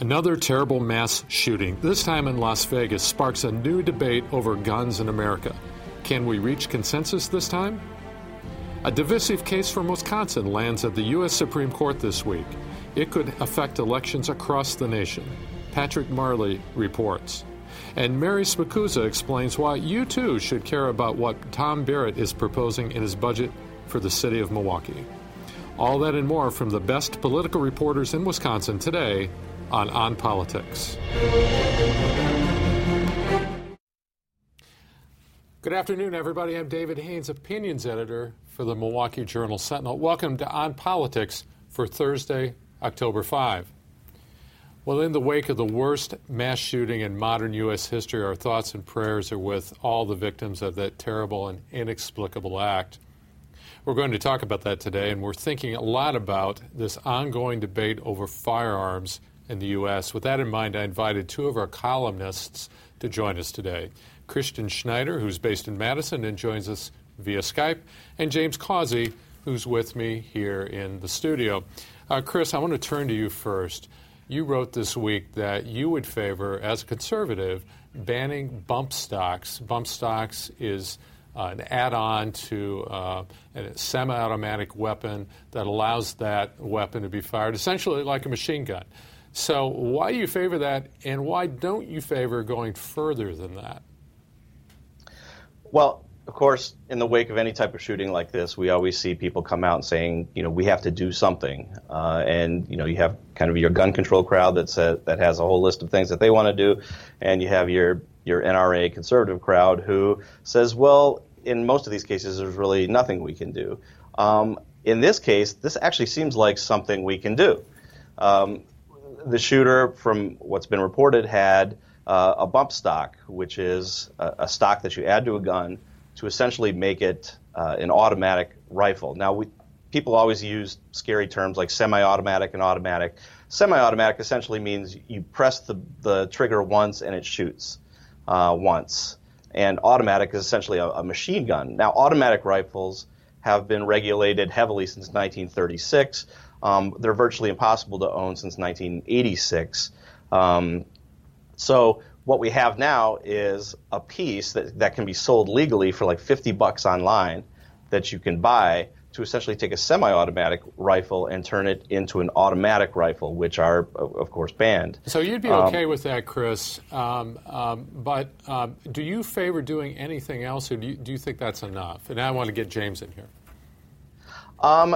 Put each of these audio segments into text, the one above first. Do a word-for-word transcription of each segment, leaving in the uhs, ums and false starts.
Another terrible mass shooting, this time in Las Vegas, sparks a new debate over guns in America. Can we reach consensus this time? A divisive case from Wisconsin lands at the U S Supreme Court this week. It could affect elections across the nation. Patrick Marley reports. And Mary Smakuza explains why you too should care about what Tom Barrett is proposing in his budget for the city of Milwaukee. All that and more from the best political reporters in Wisconsin today on On Politics. Good afternoon, everybody. I'm David Haynes, opinions editor for the Milwaukee Journal Sentinel. Welcome to On Politics for Thursday, October fifth. Well, in the wake of the worst mass shooting in modern U S history, our thoughts and prayers are with all the victims of that terrible and inexplicable act. We're going to talk about that today, and we're thinking a lot about this ongoing debate over firearms in the U S. With that in mind, I invited two of our columnists to join us today. Christian Schneider, who's based in Madison and joins us via Skype, and James Causey, who's with me here in the studio. Uh, Chris, I want to turn to you first. You wrote this week that you would favor, as a conservative, banning bump stocks. Bump stocks is uh, an add-on to uh, a semi-automatic weapon that allows that weapon to be fired, essentially like a machine gun. So why do you favor that, and why don't you favor going further than that? Well, of course, in the wake of any type of shooting like this, we always see people come out and saying, you know, we have to do something. Uh, and, you know, you have kind of your gun control crowd that's a, that has a whole list of things that they want to do. And you have your, your N R A conservative crowd who says, well, in most of these cases, there's really nothing we can do. Um, in this case, this actually seems like something we can do. Um, the shooter, from what's been reported, had uh, a bump stock, which is a, a stock that you add to a gun to essentially make it uh, an automatic rifle. Now, we, people always use scary terms like semi-automatic and automatic. Semi-automatic essentially means you press the, the trigger once and it shoots uh, once. And automatic is essentially a, a machine gun. Now, automatic rifles have been regulated heavily since nineteen thirty-six. Um, they're virtually impossible to own since nineteen eighty-six. Um, so what we have now is a piece that, that can be sold legally for like fifty bucks online that you can buy to essentially take a semi-automatic rifle and turn it into an automatic rifle, which are, of course, banned. So you'd be okay um, with that, Chris, um, um, but um, do you favor doing anything else, or do you, do you think that's enough? And I want to get James in here. Um.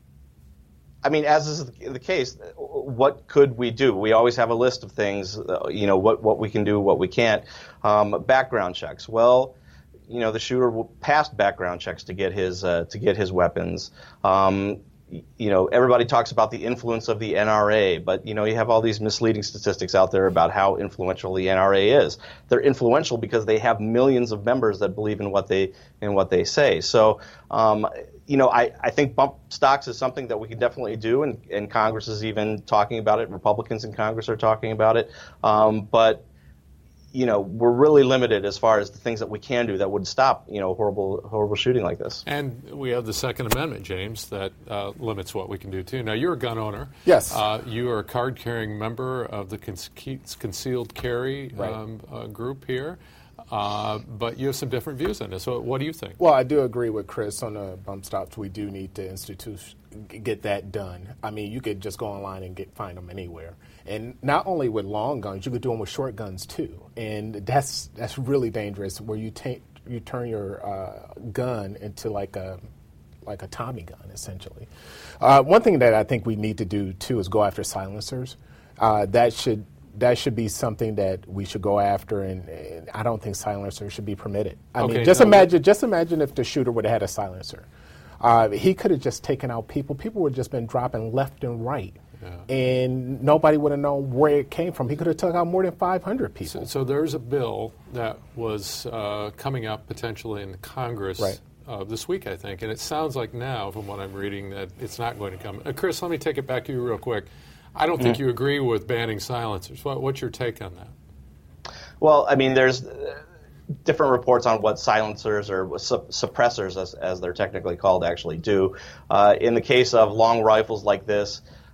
I mean, as is the case, what could we do? We always have a list of things, uh, you know, what, what we can do, what we can't. Um, background checks. Well, you know, the shooter passed background checks to get his uh, to get his weapons. Um, you know, everybody talks about the influence of the N R A, but, you know, you have all these misleading statistics out there about how influential the N R A is. They're influential because they have millions of members that believe in what they in what they say. So, um, you know, I, I think bump stocks is something that we can definitely do, and, and Congress is even talking about it. Republicans in Congress are talking about it. Um, but, you know, we're really limited as far as the things that we can do that would stop, you know, horrible horrible shooting like this. And we have the Second Amendment, James, that uh, limits what we can do, too. Now, you're a gun owner. Yes. Uh, you are a card-carrying member of the con- concealed carry right. um, uh, group here. Uh, but you have some different views on this. So what do you think? Well, I do agree with Chris on the bump stops. We do need to institute, get that done. I mean, you could just go online and get find them anywhere. And not only with long guns, you could do them with short guns too. And that's that's really dangerous, where you take you turn your uh, gun into like a like a Tommy gun, essentially. Uh, one thing that I think we need to do too is go after silencers. Uh, that should. That should be something that we should go after, and, and I don't think silencers should be permitted. I okay, mean, just no, imagine, just imagine if the shooter would have had a silencer. Uh, he could have just taken out people. People would have just been dropping left and right, yeah. and nobody would have known where it came from. He could have took out more than five hundred people. So, so there's a bill that was uh, coming up potentially in Congress right. uh, this week, I think, and it sounds like now, from what I'm reading, that it's not going to come. Uh, Chris, let me take it back to you real quick. I don't think you agree with banning silencers. What, what's your take on that? Well, I mean, there's different reports on what silencers or su- suppressors, as, as they're technically called, actually do. Uh, in the case of long rifles like this,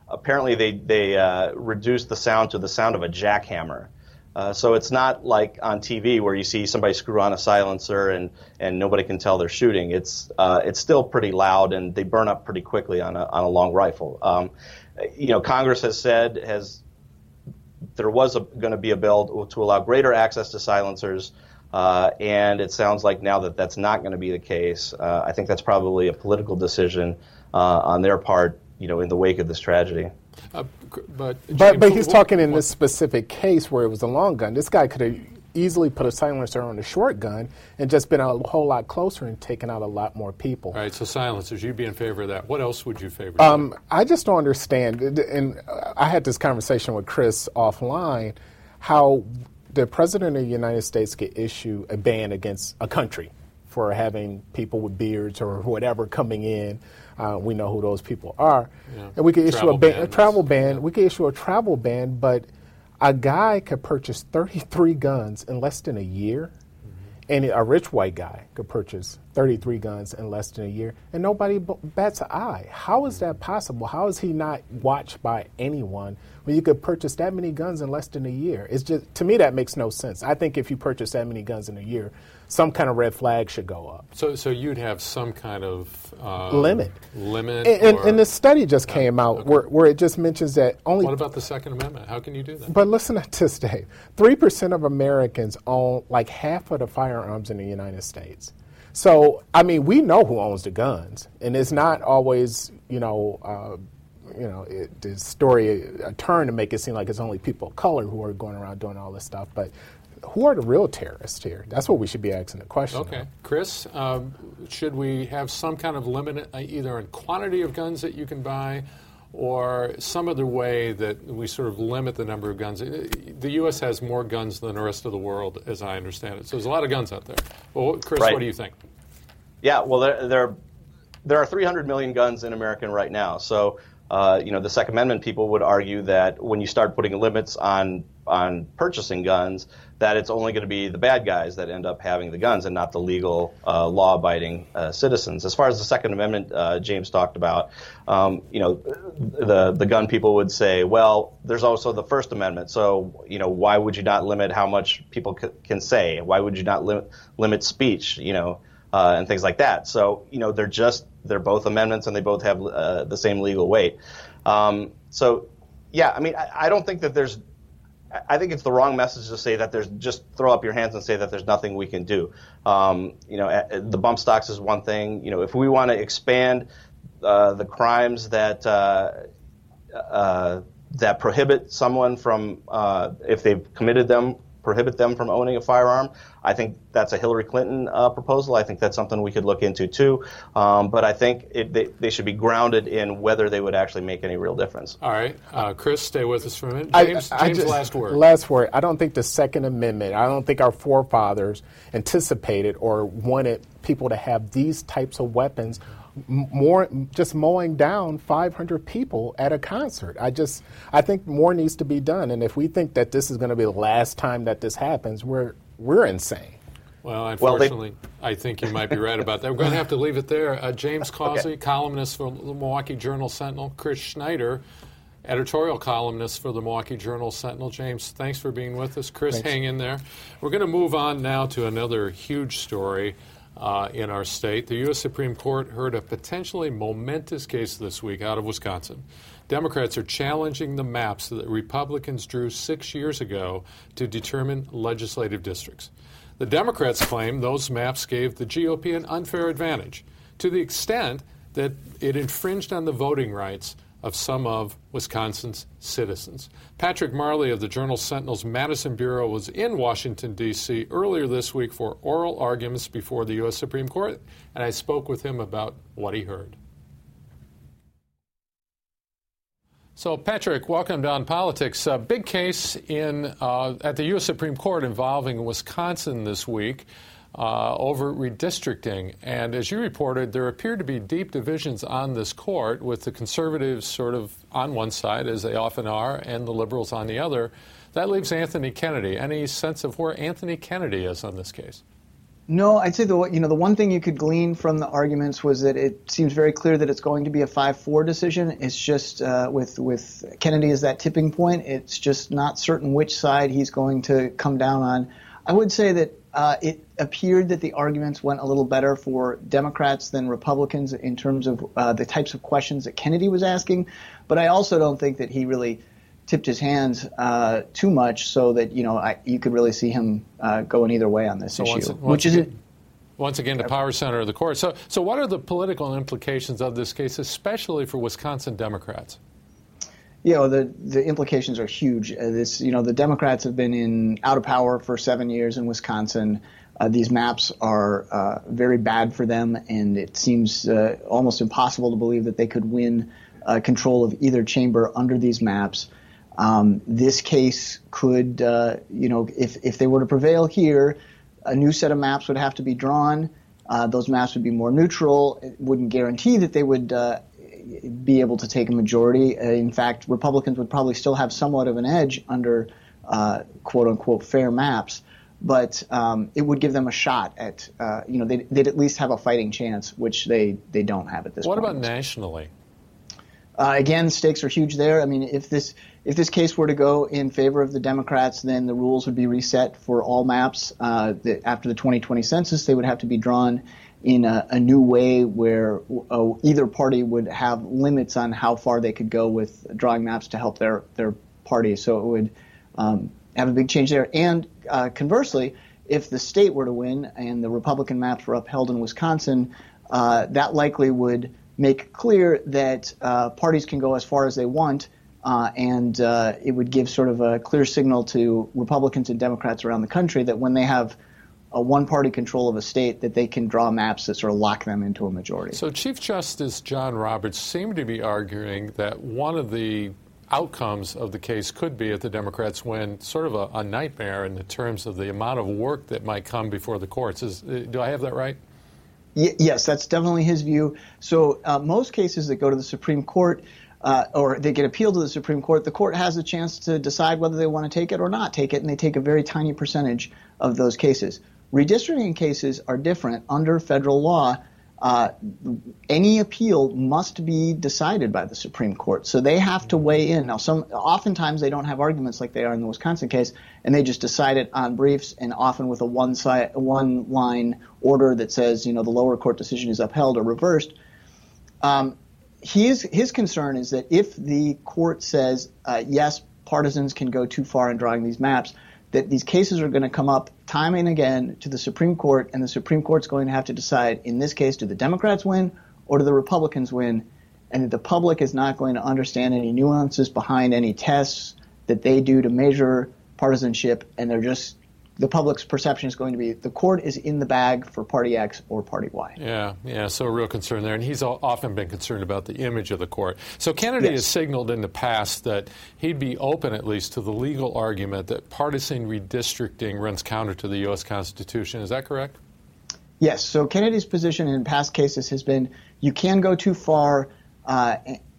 apparently they they uh, reduced the sound to the sound of a jackhammer. Uh, so it's not like on T V where you see somebody screw on a silencer and, and nobody can tell they're shooting. It's uh, it's still pretty loud, and they burn up pretty quickly on a on a long rifle. Um, you know, Congress has said has there was going to be a bill to allow greater access to silencers, uh, and it sounds like now that that's not going to be the case. Uh, I think that's probably a political decision uh, on their part, you know, in the wake of this tragedy. Uh, but, James, but but he's what, talking in what, this specific case where it was a long gun. This guy could have easily put a silencer on a short gun and just been a whole lot closer and taken out a lot more people. All right, so silencers, you'd be in favor of that. What else would you favor? Um, I just don't understand, and I had this conversation with Chris offline, how the President of the United States could issue a ban against a country for having people with beards or whatever coming in. Uh, we know who those people are. Yeah. And we could issue travel a, ban, ban, a travel ban. Yeah. We could issue a travel ban, but a guy could purchase thirty-three guns in less than a year, mm-hmm. and a rich white guy could purchase thirty-three guns in less than a year, and nobody b- bats an eye. How is that possible? How is he not watched by anyone when you could purchase that many guns in less than a year? It's just, to me, that makes no sense. I think if you purchase that many guns in a year, some kind of red flag should go up. So, so you'd have some kind of uh, limit. Limit. And, or, and the study just came out okay. where, where it just mentions that only. What about the Second Amendment? How can you do that? But listen to this, Dave. Three percent of Americans own like half of the firearms in the United States. So, I mean, we know who owns the guns, and it's not always, you know, uh, you know, it, the story a turn to make it seem like it's only people of color who are going around doing all this stuff, but. Who are the real terrorists here? That's what we should be asking the question. Okay. Of. Chris, um, should we have some kind of limit uh, either in quantity of guns that you can buy or some other way that we sort of limit the number of guns? The U S has more guns than the rest of the world, as I understand it. So there's a lot of guns out there. Well, Chris, right. What do you think? Yeah, well, there, there, there are three hundred million guns in America right now. So, uh, you know, the Second Amendment people would argue that when you start putting limits on on purchasing guns, that it's only going to be the bad guys that end up having the guns and not the legal, uh, law-abiding uh, citizens. As far as the Second Amendment, uh, James talked about, um, you know, the the gun people would say, well, there's also the First Amendment. So, you know, why would you not limit how much people c- can say? Why would you not limit limit speech? You know, uh, and things like that. So, you know, they're just they're both amendments and they both have uh, the same legal weight. Um, so, yeah, I mean, I, I don't think that there's. I think it's the wrong message to say that there's just throw up your hands and say that there's nothing we can do. Um, you know, the bump stocks is one thing. You know, if we want to expand uh, the crimes that uh, uh, that prohibit someone from, uh, if they've committed them, prohibit them from owning a firearm, I think that's a Hillary Clinton uh, proposal. I think that's something we could look into too. Um, but I think it, they, they should be grounded in whether they would actually make any real difference. All right. Uh, Chris, stay with us for a minute. James, I, I James just, last word. Last word. I don't think the Second Amendment, I don't think our forefathers anticipated or wanted people to have these types of weapons more just mowing down five hundred people at a concert. I just, I think more needs to be done. And if we think that this is going to be the last time that this happens, we're we're insane. Well, unfortunately, well, they, I think you might be right about that. We're going to have to leave it there. Uh, James Causey, okay. columnist for the Milwaukee Journal-Sentinel. Chris Schneider, editorial columnist for the Milwaukee Journal-Sentinel. James, thanks for being with us. Chris, thanks. Hang in there. We're going to move on now to another huge story uh, in our state. The U S Supreme Court heard a potentially momentous case this week out of Wisconsin. Democrats are challenging the maps that Republicans drew six years ago to determine legislative districts. The Democrats claim those maps gave the G O P an unfair advantage to the extent that it infringed on the voting rights of some of Wisconsin's citizens. Patrick Marley of the Journal-Sentinel's Madison Bureau was in Washington, D C earlier this week for oral arguments before the U S Supreme Court, and I spoke with him about what he heard. So, Patrick, welcome to On Politics. A big case in uh, at the U S Supreme Court involving Wisconsin this week uh, over redistricting. And as you reported, there appear to be deep divisions on this court, with the conservatives sort of on one side, as they often are, and the liberals on the other. That leaves Anthony Kennedy. Any sense of where Anthony Kennedy is on this case? No, I'd say the you know the one thing you could glean from the arguments was that it seems very clear that it's going to be a five four decision. It's just uh, with with Kennedy as that tipping point. It's just not certain which side he's going to come down on. I would say that uh, it appeared that the arguments went a little better for Democrats than Republicans in terms of uh, the types of questions that Kennedy was asking. But I also don't think that he really tipped his hands uh, too much, so that you know I, you could really see him uh, going either way on this so issue. Once, once which again, is it? Once again, the power center of the court. So, so what are the political implications of this case, especially for Wisconsin Democrats? You know, the the implications are huge. Uh, this, you know, the Democrats have been in out of power for seven years in Wisconsin. Uh, these maps are uh, very bad for them, and it seems uh, almost impossible to believe that they could win uh, control of either chamber under these maps. Um, this case could, uh, you know, if if they were to prevail here, a new set of maps would have to be drawn. Uh, those maps would be more neutral. It wouldn't guarantee that they would uh, be able to take a majority. Uh, in fact, Republicans would probably still have somewhat of an edge under uh, quote-unquote fair maps. But um, it would give them a shot at, uh, you know, they'd, they'd at least have a fighting chance, which they, they don't have at this what point. What about nationally? Uh, again, stakes are huge there. I mean, if this if this case were to go in favor of the Democrats, then the rules would be reset for all maps. Uh, the, after the twenty twenty census, they would have to be drawn in a, a new way where uh, either party would have limits on how far they could go with drawing maps to help their, their party. So it would um, have a big change there. And uh, conversely, if the state were to win and the Republican maps were upheld in Wisconsin, uh, that likely would make clear that uh, parties can go as far as they want, uh, and uh, it would give sort of a clear signal to Republicans and Democrats around the country that when they have a one-party control of a state, that they can draw maps that sort of lock them into a majority. So Chief Justice John Roberts seemed to be arguing that one of the outcomes of the case could be, if the Democrats win, sort of a, a nightmare in the terms of the amount of work that might come before the courts. Is, do I have that right? Yes, that's definitely his view. So uh, most cases that go to the Supreme Court uh, or they get appealed to the Supreme Court, the court has a chance to decide whether they want to take it or not take it, and they take a very tiny percentage of those cases. Redistricting cases are different. Under federal law, uh, any appeal must be decided by the Supreme Court. So they have to weigh in. Now, some oftentimes they don't have arguments like they are in the Wisconsin case, and they just decide it on briefs, and often with a one side, one line order that says, you know, the lower court decision is upheld or reversed. Um, his his concern is that if the court says uh, yes, partisans can go too far in drawing these maps, that these cases are going to come up time and again to the Supreme Court, and the Supreme Court's going to have to decide, in this case, do the Democrats win or do the Republicans win, and that the public is not going to understand any nuances behind any tests that they do to measure partisanship, and they're just the public's perception is going to be the court is in the bag for party X or party Y. Yeah, yeah, so a real concern there. And he's often been concerned about the image of the court. So Kennedy yes. has signaled in the past that he'd be open at least to the legal argument that partisan redistricting runs counter to the U S Constitution. Is that correct? Yes. So Kennedy's position in past cases has been you can go too far, uh,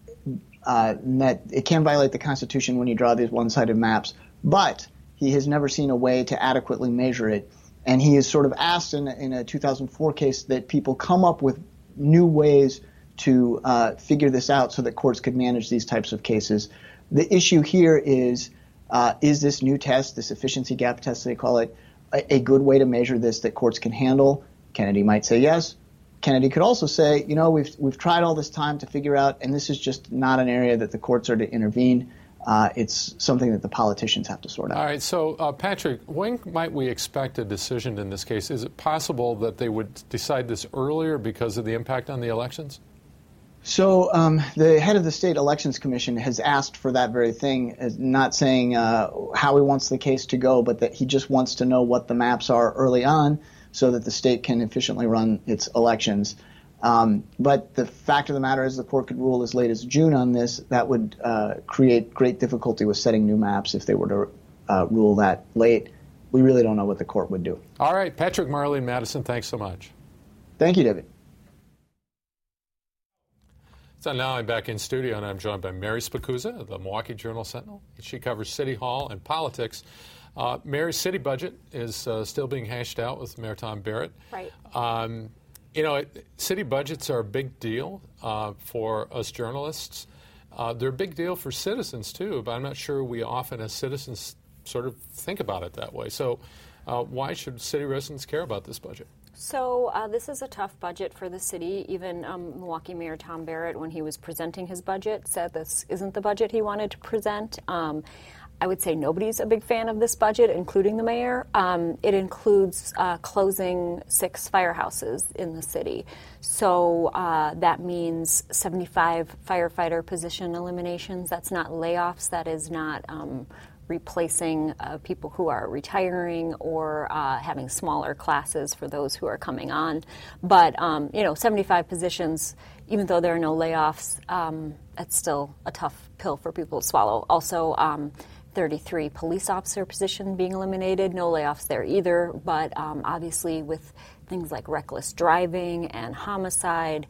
uh, that it can violate the Constitution when you draw these one-sided maps, but he has never seen a way to adequately measure it. And he has sort of asked in, in a two thousand four case that people come up with new ways to uh, figure this out so that courts could manage these types of cases. The issue here is, uh, is this new test, this efficiency gap test they call it, a, a good way to measure this that courts can handle? Kennedy might say yes. Kennedy could also say, you know, we've we've tried all this time to figure out, and this is just not an area that the courts are to intervene. Uh, it's something that the politicians have to sort out. All right. So, uh, Patrick, when might we expect a decision in this case? Is it possible that they would decide this earlier because of the impact on the elections? So um, the head of the State Elections Commission has asked for that very thing, not saying uh, how he wants the case to go, but that he just wants to know what the maps are early on so that the state can efficiently run its elections. Um, but the fact of the matter is the court could rule as late as June on this. That would uh, create great difficulty with setting new maps if they were to uh, rule that late. We really don't know what the court would do. All right. Patrick, Marlene Madison, thanks so much. Thank you, David. So now I'm back in studio, and I'm joined by Mary Spicuzza of the Milwaukee Journal-Sentinel. She covers City Hall and politics. Uh, Mary's city budget is uh, still being hashed out with Mayor Tom Barrett. Right. Um, you know, it, city budgets are a big deal uh, for us journalists. Uh, they're a big deal for citizens, too, but I'm not sure we often, as citizens, sort of think about it that way. So uh, why should city residents care about this budget? So uh, this is a tough budget for the city. Even um, Milwaukee Mayor Tom Barrett, when he was presenting his budget, said this isn't the budget he wanted to present. Um, I would say nobody's a big fan of this budget, including the mayor. Um, it includes uh, closing six firehouses in the city. So uh, that means seventy-five firefighter position eliminations. That's not layoffs. That is not um, replacing uh, people who are retiring or uh, having smaller classes for those who are coming on. But, um, you know, seventy-five positions, even though there are no layoffs, um, that's still a tough pill for people to swallow. Also, um, thirty-three police officer position being eliminated, no layoffs there either, but um, obviously with things like reckless driving and homicide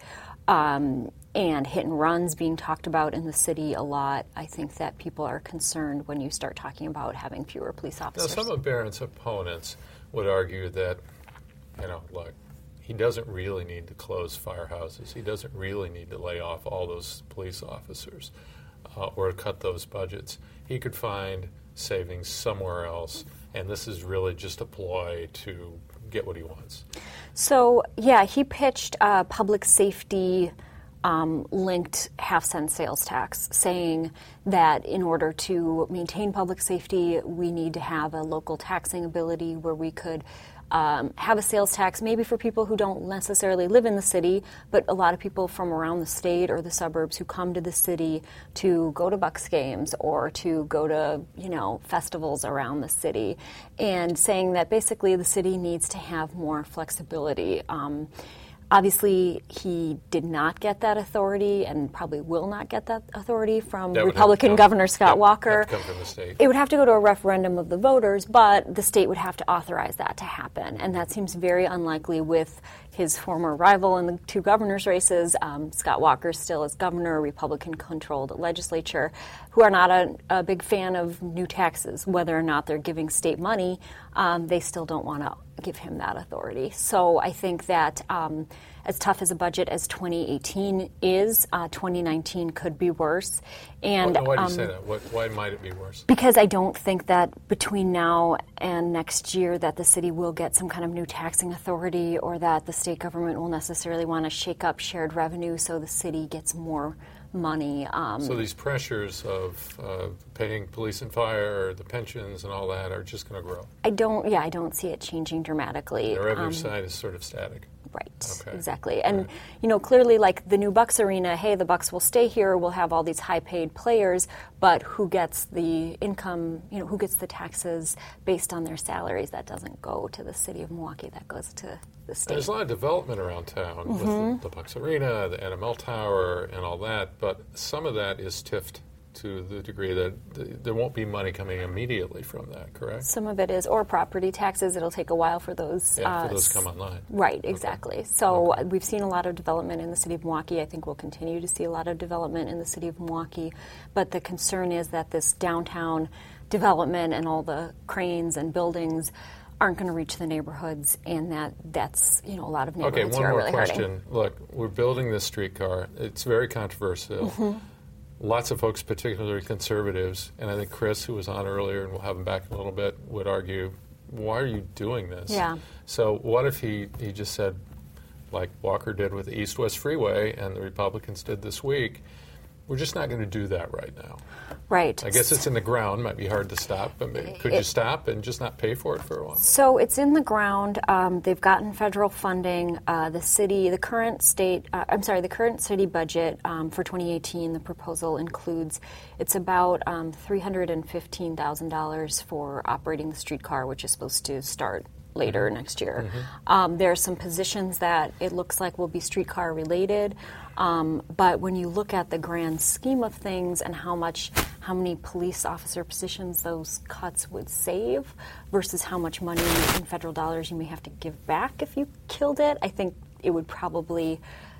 um, and hit and runs being talked about in the city a lot, I think that people are concerned when you start talking about having fewer police officers. Now, some of Barrett's opponents would argue that, you know, look, he doesn't really need to close firehouses. He doesn't really need to lay off all those police officers uh, or cut those budgets. He could find savings somewhere else, and this is really just a ploy to get what he wants. So, yeah, he pitched a public safety um, linked half-cent sales tax, saying that in order to maintain public safety, we need to have a local taxing ability where we could Um, have a sales tax maybe for people who don't necessarily live in the city, but a lot of people from around the state or the suburbs who come to the city to go to Bucks games or to go to, you know, festivals around the city, and saying that basically the city needs to have more flexibility. Um, Obviously, he did not get that authority and probably will not get that authority from That would Republican have to come- Governor Scott yep, Walker. have to come from the state. It would have to go to a referendum of the voters, but the state would have to authorize that to happen. And that seems very unlikely with his former rival in the two governors' races. Um, Scott Walker still is governor, a Republican-controlled legislature, who are not a, a big fan of new taxes. Whether or not they're giving state money, um, they still don't want to give him that authority. So I think that um, as tough as a budget as twenty eighteen is, uh, twenty nineteen could be worse. And why, why do you um, say that? What, why might it be worse? Because I don't think that between now and next year that the city will get some kind of new taxing authority, or that the state government will necessarily want to shake up shared revenue so the city gets more money. Um, So these pressures of uh, paying police and fire, the pensions and all that are just going to grow. I don't, yeah, I don't see it changing dramatically. The revenue Um, side is sort of static. Right, Okay. exactly. And, Right. you know, clearly, like the new Bucks Arena, hey, the Bucks will stay here, we'll have all these high-paid players, but who gets the income, you know, who gets the taxes based on their salaries? That doesn't go to the city of Milwaukee, that goes to the state. There's a lot of development around town with the, the Bucks Arena, the N M L Tower, and all that, but some of that is tiffed to the degree that th- there won't be money coming immediately from that, correct? Some of it is, or property taxes. It'll take a while for those. Yeah, for uh, those to come online. Right, exactly. So uh, we've seen a lot of development in the city of Milwaukee. I think we'll continue to see a lot of development in the city of Milwaukee. But the concern is that this downtown development and all the cranes and buildings aren't going to reach the neighborhoods, and that that's, you know, a lot of Okay, neighborhoods one who are more really question. hurting. Look, we're building this streetcar. It's very controversial. Mm-hmm. Lots of folks, particularly conservatives, and I think Chris, who was on earlier, and we'll have him back in a little bit, would argue, why are you doing this? Yeah. So what if he, he just said, like Walker did with the East-West Freeway and the Republicans did this week, we're just not going to do that right now. Right. I guess it's in the ground, might be hard to stop, but maybe, could you It- stop and just not pay for it for a while? So it's in the ground. Um, they've gotten federal funding. Uh, the city, the current state, uh, I'm sorry, the current city budget um, for twenty eighteen, the proposal includes, it's about um, three hundred fifteen thousand dollars for operating the streetcar, which is supposed to start later next year. Um, there are some positions that it looks like will be streetcar related, um, but when you look at the grand scheme of things and how much, how many police officer positions those cuts would save versus how much money in federal dollars you may have to give back if you killed it, I think it would probably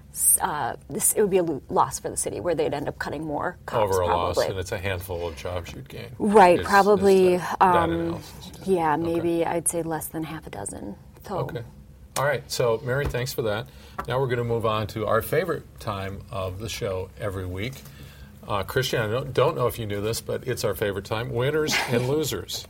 uh, this it would be a lo- loss for the city where they'd end up cutting more cops. Over a probably. loss, and it's a handful of jobs you'd gain. Right, is- is probably, that- that um, analysis, yeah. Yeah, maybe okay. I'd say less than half a dozen. So. Okay. All right. So, Mary, thanks for that. Now we're going to move on to our favorite time of the show every week. Uh, Christian, I don't, don't know if you knew this, but it's our favorite time, winners and losers.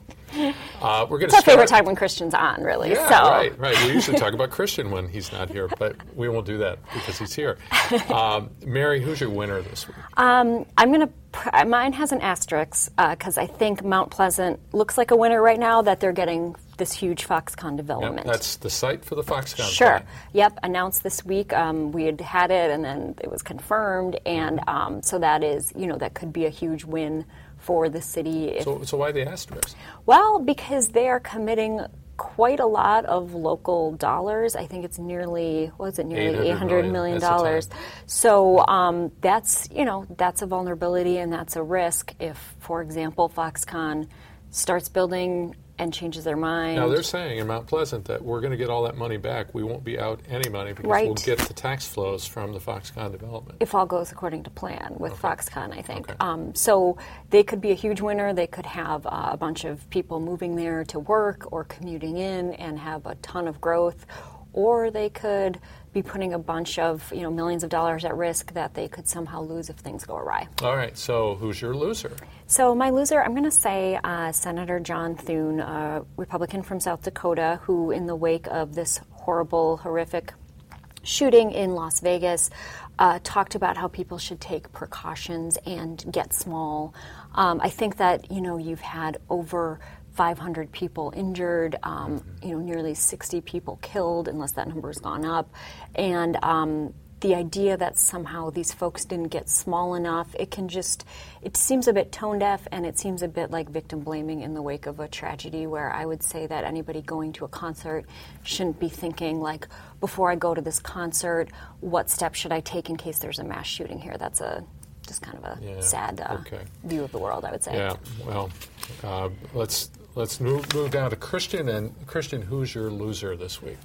Uh, we're going it's our start... favorite time when Christian's on, really. Yeah, so. right, right. We usually talk about Christian when he's not here, but we won't do that because he's here. Um, Mary, who's your winner this week? Um, I'm going to. Pr- mine has an asterisk because uh, I think Mount Pleasant looks like a winner right now that they're getting this huge Foxconn development. Yep, that's the site for the Foxconn. Sure. Plant. Yep. Announced this week. Um, we had had it, and then it was confirmed, and um, so that is, you know, that could be a huge win for the city. If, so, so why the asterisk? Well, because they are committing quite a lot of local dollars. I think it's nearly, what is it, nearly eight hundred million dollars. So um, that's, you know, that's a vulnerability and that's a risk if, for example, Foxconn starts building and changes their mind. Now, they're saying in Mount Pleasant that we're going to get all that money back. We won't be out any money because right. we'll get the tax flows from the Foxconn development. If all goes according to plan with okay. Foxconn, I think. Okay. Um, so they could be a huge winner. They could have uh, a bunch of people moving there to work or commuting in and have a ton of growth. Or they could be putting a bunch of, you know, millions of dollars at risk that they could somehow lose if things go awry. All right. So who's your loser? So my loser, I'm going to say uh, Senator John Thune, a Republican from South Dakota, who in the wake of this horrible, horrific shooting in Las Vegas, uh, talked about how people should take precautions and get small. Um, I think that, you know, you've had over five hundred people injured, um, you know, nearly sixty people killed, unless that number has gone up. And um, the idea that somehow these folks didn't get small enough, it can just, it seems a bit tone deaf, and it seems a bit like victim blaming in the wake of a tragedy, where I would say that anybody going to a concert shouldn't be thinking, like, before I go to this concert, what steps should I take in case there's a mass shooting here? That's a just kind of a yeah, sad uh, okay. view of the world, I would say. Yeah, well, uh, let's let's move, move down to Christian. And Christian, who's your loser this week?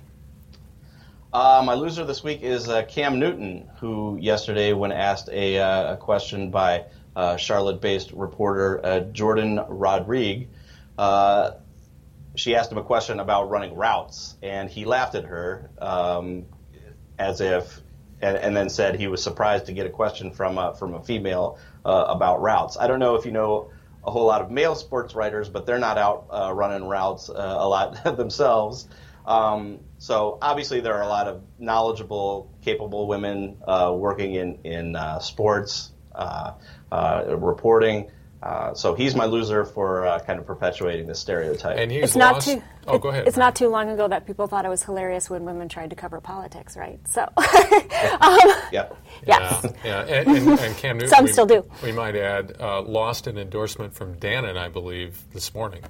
Uh, my loser this week is uh, Cam Newton, who yesterday, when asked a, uh, a question by uh, Charlotte-based reporter uh, Jordan Rodrigue, uh, she asked him a question about running routes, and he laughed at her um, as if... And, and then said he was surprised to get a question from a, from a female uh, about routes. I don't know if you know a whole lot of male sports writers, but they're not out uh, running routes uh, a lot themselves. Um, so obviously there are a lot of knowledgeable, capable women uh, working in, in uh, sports, uh, uh, reporting. Uh, so he's my loser for uh, kind of perpetuating this stereotype. And he's it's lost. Not too, oh, go ahead. It's not too long ago that people thought it was hilarious when women tried to cover politics, right? So, um, yeah, yes. yeah, yeah. And, and, and Cam Newton, some we, still do. We might add, uh, lost an endorsement from Dannon, I believe, this morning.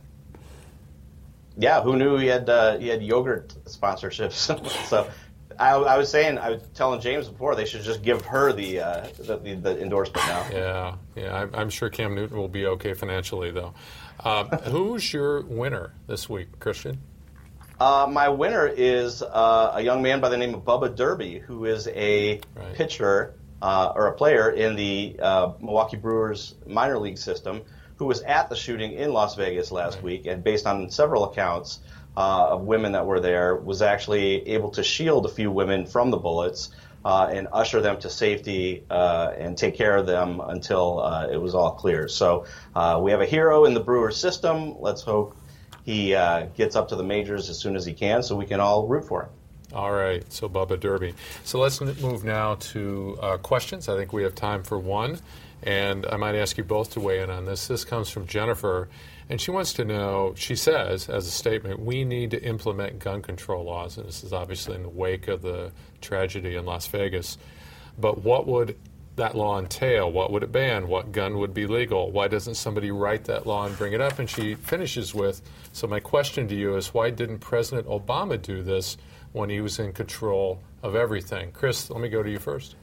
Yeah, who knew he had uh, he had yogurt sponsorships? So. I, I was saying, I was telling James before, they should just give her the uh, the, the, the endorsement now. Yeah, yeah. I'm, I'm sure Cam Newton will be okay financially, though. Uh, who's your winner this week, Christian? Uh, my winner is uh, a young man by the name of Bubba Derby, who is a right. pitcher uh, or a player in the uh, Milwaukee Brewers minor league system, who was at the shooting in Las Vegas last right. week, and based on several accounts Uh, of women that were there, was actually able to shield a few women from the bullets uh, and usher them to safety uh, and take care of them until uh, it was all clear. So uh, we have a hero in the Brewers system. Let's hope he uh, gets up to the majors as soon as he can so we can all root for him. All right, so Bubba Derby. So let's move now to uh, questions. I think we have time for one, and I might ask you both to weigh in on this. This comes from Jennifer, and she wants to know, she says, as a statement, we need to implement gun control laws, and this is obviously in the wake of the tragedy in Las Vegas. But what would that law entail? What would it ban? What gun would be legal? Why doesn't somebody write that law and bring it up? And she finishes with, so my question to you is, why didn't President Obama do this when he was in control of everything? Chris, let me go to you first.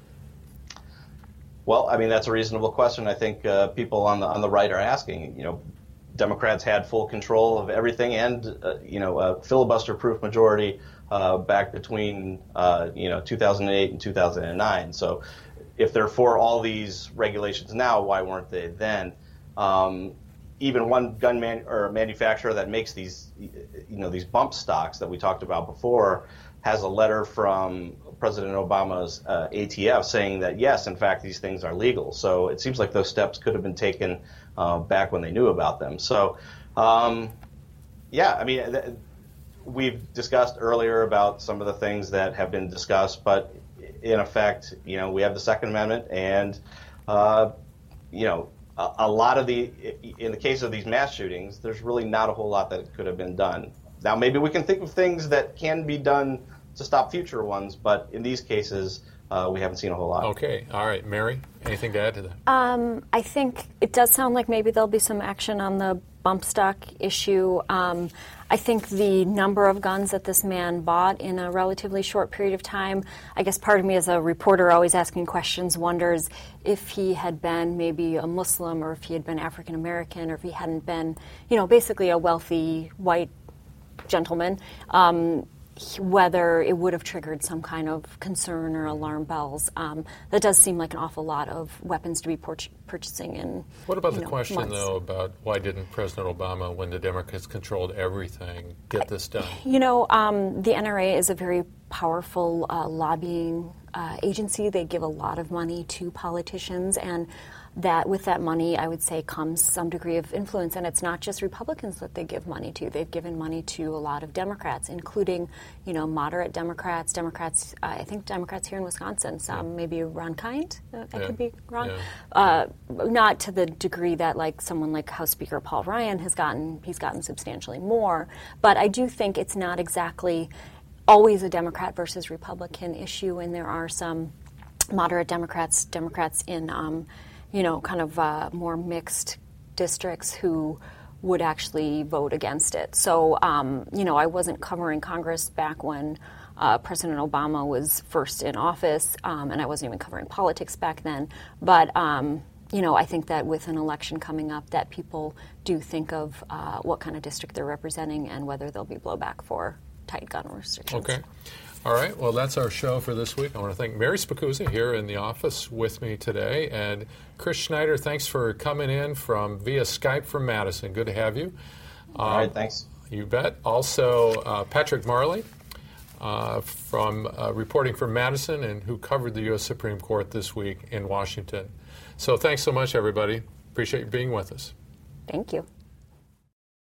Well, I mean, that's a reasonable question. I think uh, people on the on the right are asking. You know, Democrats had full control of everything, and uh, you know, a filibuster-proof majority uh, back between uh, you know two thousand eight and two thousand nine. So, if they're for all these regulations now, why weren't they then? Um, even one gun man or manufacturer that makes these, you know, these bump stocks that we talked about before, has a letter from President Obama's uh, A T F saying that yes, in fact, these things are legal. So it seems like those steps could have been taken uh, back when they knew about them. So, um, yeah, I mean, th- we've discussed earlier about some of the things that have been discussed, but in effect, you know, we have the Second Amendment, and uh, you know. A lot of the, in the case of these mass shootings, there's really not a whole lot that could have been done. Now, maybe we can think of things that can be done to stop future ones, but in these cases, uh, we haven't seen a whole lot. Okay. All right. Mary, anything to add to that? Um, I think it does sound like maybe there'll be some action on the bump stock issue. Um, I think the number of guns that this man bought in a relatively short period of time, I guess part of me as a reporter always asking questions wonders if he had been maybe a Muslim, or if he had been African American, or if he hadn't been, you know, basically a wealthy white gentleman, um, whether it would have triggered some kind of concern or alarm bells. Um, that does seem like an awful lot of weapons to be pur- purchasing in What about the know, question, months. though, about why didn't President Obama, when the Democrats controlled everything, get this done? You know, um, the N R A is a very powerful uh, lobbying uh, agency. They give a lot of money to politicians, and that with that money, I would say, comes some degree of influence. And it's not just Republicans that they give money to. They've given money to a lot of Democrats, including, you know, moderate Democrats, Democrats, uh, I think Democrats here in Wisconsin, some, yeah. maybe Ron Kind, uh, I yeah. could be wrong. Yeah. Uh, not to the degree that, like, someone like House Speaker Paul Ryan has gotten, he's gotten substantially more. But I do think it's not exactly always a Democrat versus Republican issue, and there are some moderate Democrats, Democrats in, um, you know, kind of uh, more mixed districts who would actually vote against it. So, um, you know, I wasn't covering Congress back when uh, President Obama was first in office, um, and I wasn't even covering politics back then. But, um, you know, I think that with an election coming up, that people do think of uh, what kind of district they're representing and whether there'll be blowback for tight gun restrictions. Okay. All right. Well, that's our show for this week. I want to thank Mary Spicuzza here in the office with me today. And Chris Schneider, thanks for coming in from via Skype from Madison. Good to have you. Um, All right. Thanks. You bet. Also, uh, Patrick Marley uh, from uh, reporting from Madison, and who covered the U S Supreme Court this week in Washington. So thanks so much, everybody. Appreciate you being with us. Thank you.